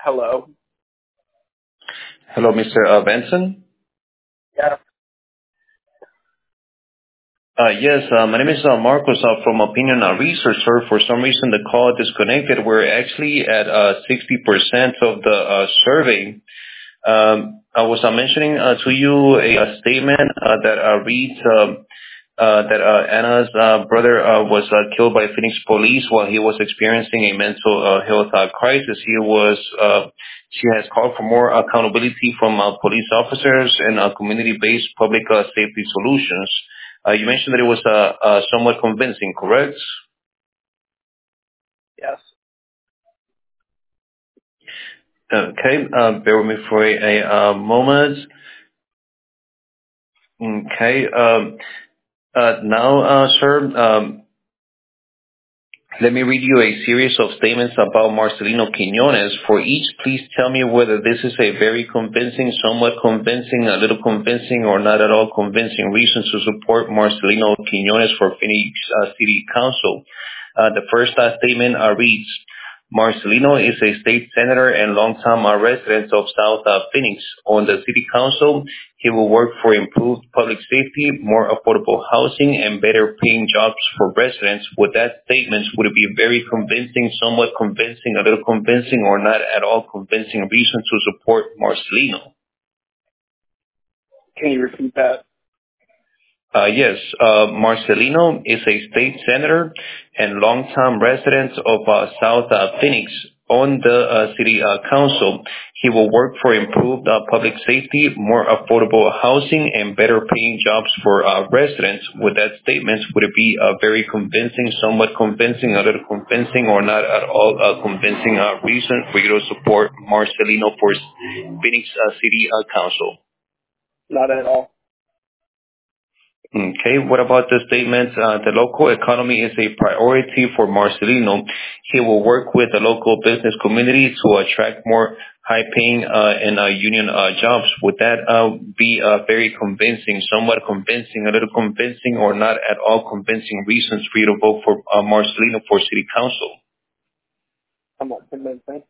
Hello. Hello, Mr. Benson. Yeah. Yes, my name is Marcos from Opinion Research. Sir. For some reason, the call disconnected. We're actually at 60% of the survey. I was mentioning to you a statement that reads that Anna's brother was killed by Phoenix police while he was experiencing a mental health crisis. She has called for more accountability from police officers and community-based public safety solutions. You mentioned that it was somewhat convincing, correct? Yes. Okay, bear with me for a moment. Okay, now, sir, let me read you a series of statements about Marcelino Quiñones. For each, please tell me whether this is a very convincing, somewhat convincing, a little convincing, or not at all convincing reason to support Marcelino Quiñones for Phoenix City Council. The first statement reads, Marcelino is a state senator and longtime resident of South Phoenix. On the city council, he will work for improved public safety, more affordable housing, and better paying jobs for residents. With that statement, would it be a very convincing, somewhat convincing, a little convincing, or not at all convincing reason to support Marcelino? Can you repeat that? Yes, Marcelino is a state senator and longtime resident of South Phoenix. On the city council, he will work for improved public safety, more affordable housing, and better paying jobs for residents. With that statement, would it be a very convincing, somewhat convincing, a little convincing, or not at all convincing reason for you to support Marcelino for Phoenix City Council? Not at all. Okay, what about the statement, the local economy is a priority for Marcelino. He will work with the local business community to attract more high-paying and union jobs. Would that be very convincing, somewhat convincing, a little convincing, or not at all convincing reasons for you to vote for Marcelino for City Council? Somewhat convincing.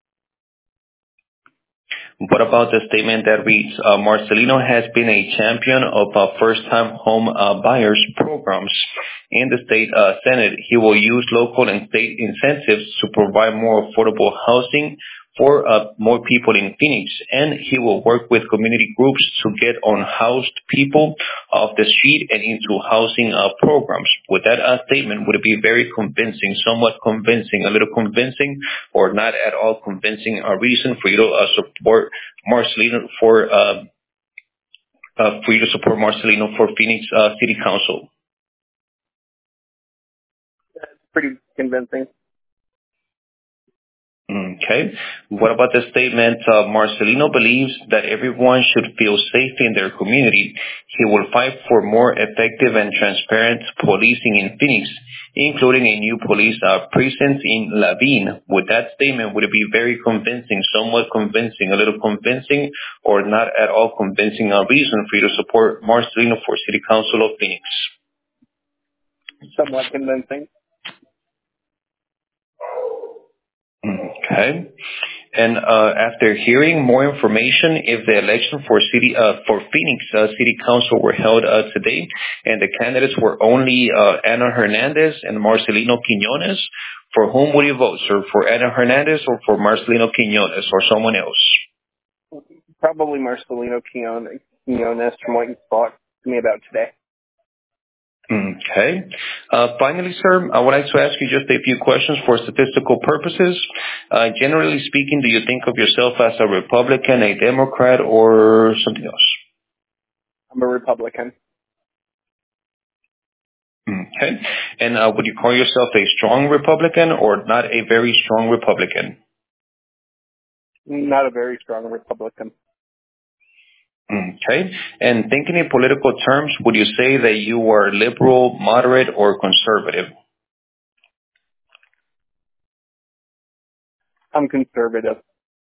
What about the statement that reads, Marcelino has been a champion of first-time home buyers programs in the state Senate. He will use local and state incentives to provide more affordable housing for more people in Phoenix, and he will work with community groups to get unhoused people off the street and into housing programs. With that statement, would it be very convincing, somewhat convincing, a little convincing, or not at all convincing a reason for you to support Marcelino for Phoenix City Council? That's pretty convincing. Okay. What about the statement, Marcelino believes that everyone should feel safe in their community. He will fight for more effective and transparent policing in Phoenix, including a new police precinct in Laveen. With that statement, would it be very convincing, somewhat convincing, a little convincing, or not at all convincing a reason for you to support Marcelino for City Council of Phoenix? Somewhat convincing. Okay. And after hearing more information, if the election for Phoenix City Council were held today, and the candidates were only Ana Hernandez and Marcelino Quiñones, for whom would you vote, sir? For Ana Hernandez or for Marcelino Quiñones or someone else? Probably Marcelino Quiñones from what you talked to me about today. Okay. Finally, sir, I would like to ask you just a few questions for statistical purposes. Generally speaking, do you think of yourself as a Republican, a Democrat, or something else? I'm a Republican. Okay. And would you call yourself a strong Republican or not a very strong Republican? Not a very strong Republican. Okay. And thinking in political terms, would you say that you are liberal, moderate, or conservative? I'm conservative.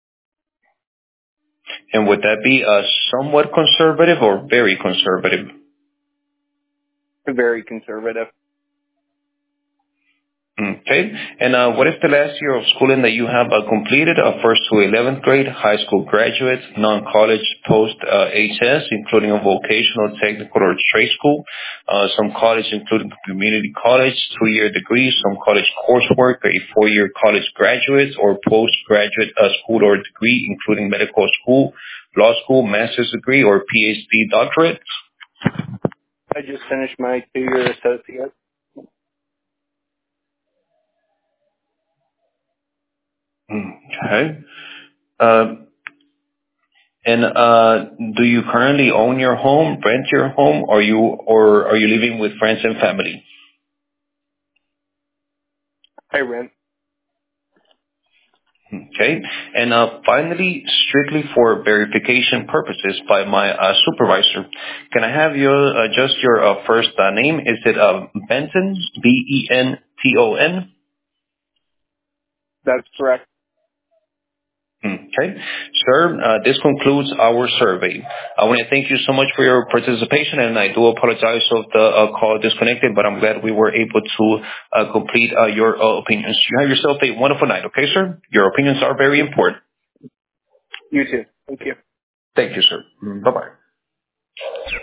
And would that be somewhat conservative or very conservative? Very conservative. Okay. And what is the last year of schooling that you have completed? First to 11th grade, high school graduates, non-college post-HS, including a vocational, technical, or trade school, some college, including community college, 2-year degrees, some college coursework, a 4-year college graduate, or postgraduate school or degree, including medical school, law school, master's degree, or PhD doctorate. I just finished my 2-year associate. Okay. And do you currently own your home, rent your home, or are you living with friends and family? I rent. Okay. And finally, strictly for verification purposes by my supervisor, can I have just your first name? Is it Benton, Benton? That's correct. Okay. Sir, this concludes our survey. I want to thank you so much for your participation, and I do apologize if the call disconnected, but I'm glad we were able to complete your opinions. You have yourself a wonderful night, okay, sir? Your opinions are very important. You too. Thank you. Thank you, sir. Bye-bye.